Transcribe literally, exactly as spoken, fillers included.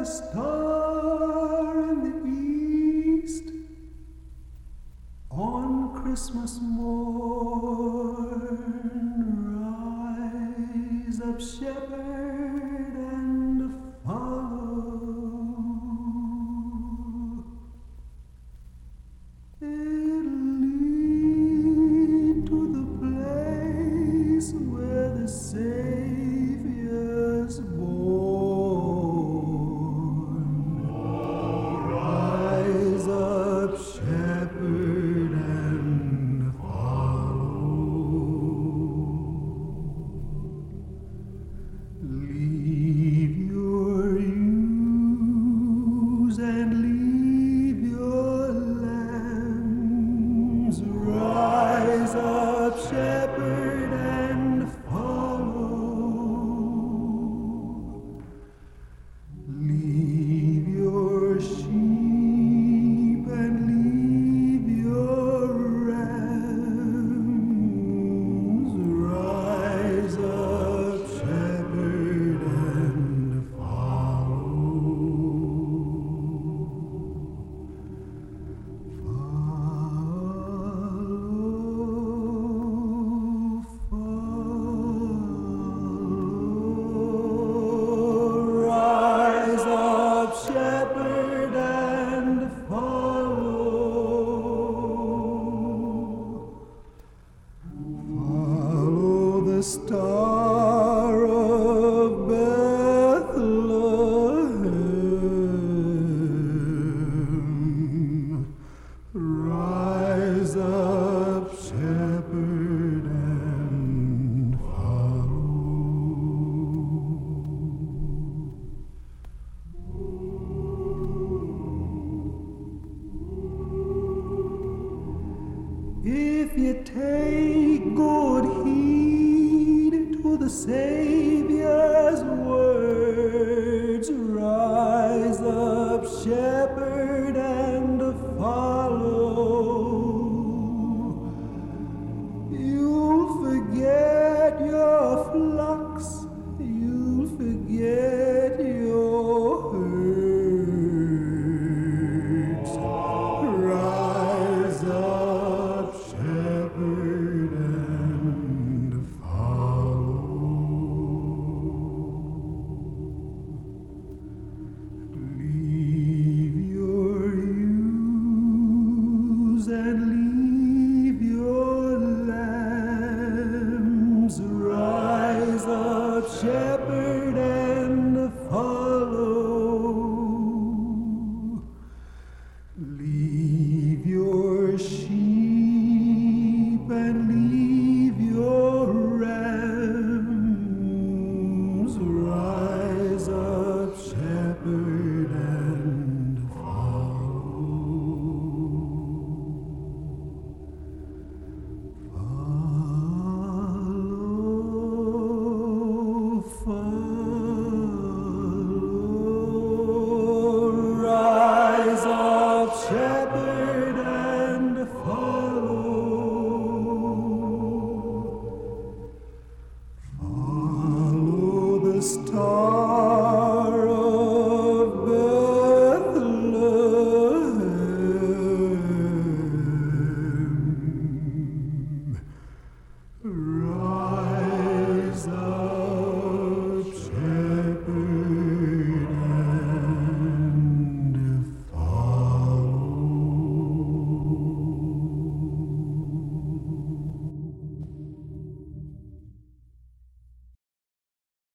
star in the east on Christmas morn. Rise up, shepherd, and follow. It'll lead to the place where the Savior's born. Rise up, shepherd, and follow. Leave your ewes and leave your lambs. Rise up, shepherd, and follow. Leave your sheep and leave your rams. Rise up, shepherd, and follow. Follow, follow. Rise up, shepherd, and follow. Follow the star of Bethlehem. Rise up, shepherd, and follow. If you take good heed to the Savior